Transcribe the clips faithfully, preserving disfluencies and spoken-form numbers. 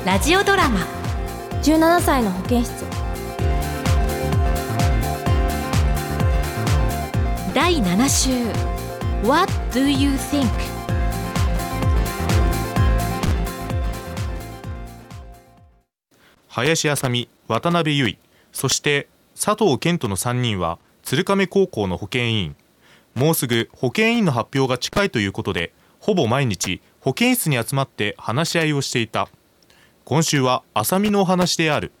ラジオドラマじゅうななさいの保健室だいなな週 What do you think? 林あさみ、渡辺優衣、そして佐藤健人のさんにんは鶴亀高校の保健委員。もうすぐ保健委員の発表が近いということで、ほぼ毎日保健室に集まって話し合いをしていた。今週はあさみのお話である。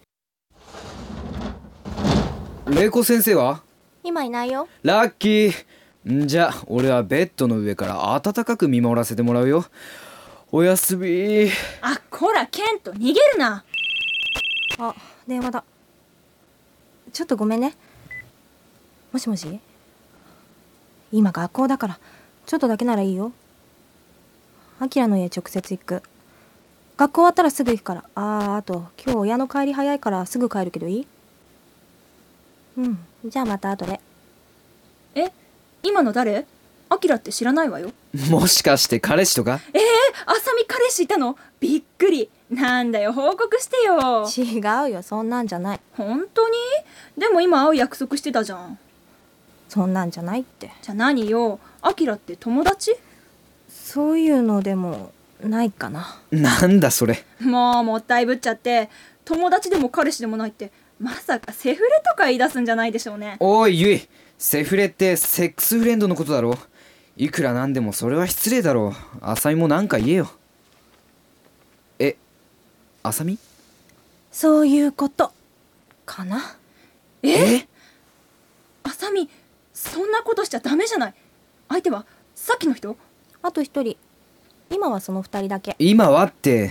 玲子先生は？ 今いないよ。 ラッキー。んじゃ俺はベッドの上から温かく見守らせてもらうよ。おやすみ。 あ、こらケント、逃げるな。 あ、電話だ。ちょっとごめんね。もしもし？今学校だからちょっとだけならいいよ。アキラの家直接行く。学校終わったらすぐ行くから。あーあと今日親の帰り早いからすぐ帰るけどいい？うんじゃあまた後で。 え、今の誰？アキラって知らないわよ。 もしかして彼氏とか？ えー、あさみ彼氏いたの？びっくり。なんだよ、報告してよ。 違うよ、そんなんじゃない。 本当に？でも今会う約束してたじゃん。 そんなんじゃないって。 じゃあ何よ、アキラって友達？ そういうのでもないかな。 なんだそれ。 もうもったいぶっちゃって。友達でも彼氏でもないってまさかセフレとか言い出すんじゃないでしょうね。 おいゆい、セフレってセックスフレンドのことだろ。いくらなんでもそれは失礼だろう。あさみもなんか言えよ。え、あさみ？ そういうことかな。 ええ？あさみ、そんなことしちゃダメじゃない。相手はさっきの人？ あと一人。今はその二人だけ。 今はって、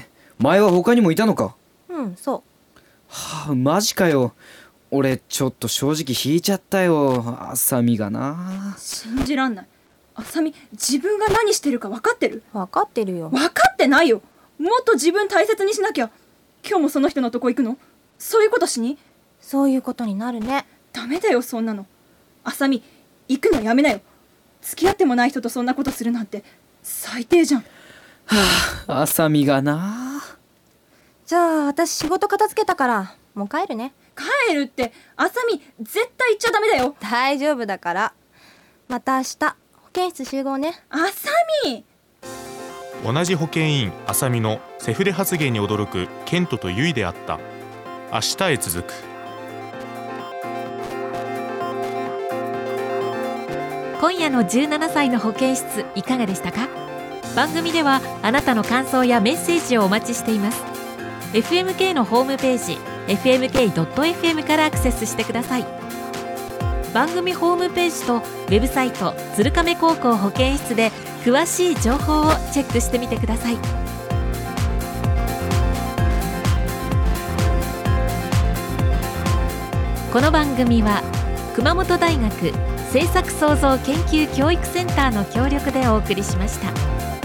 前は他にもいたのか？ うんそう。 はあ、マジかよ。俺ちょっと正直引いちゃったよ、あさみがな。 信じらんない。あさみ、自分が何してるか分かってる？ 分かってるよ。 分かってないよ。もっと自分大切にしなきゃ。今日もその人のとこ行くの？そういうことしに？ そういうことになるね。 ダメだよそんなの。あさみ、行くのやめなよ。付き合ってもない人とそんなことするなんて最低じゃん。 はあ、あさみがな。 じゃあ私仕事片付けたからもう帰るね。 帰るって、あさみ絶対行っちゃダメだよ。 大丈夫だから。また明日保健室集合ね。 あさみ。 同じ保健委員あさみのセフレ発言に驚くケントとユイであった。明日へ続く。 今夜のじゅうななさいの保健室いかがでしたか？番組ではあなたの感想やメッセージをお待ちしています。 エフエムケー のホームページ エフエムケードットエフエム からアクセスしてください。番組ホームページとウェブサイト鶴亀高校保健室で詳しい情報をチェックしてみてください。この番組は熊本大学政策創造研究教育センターの協力でお送りしました。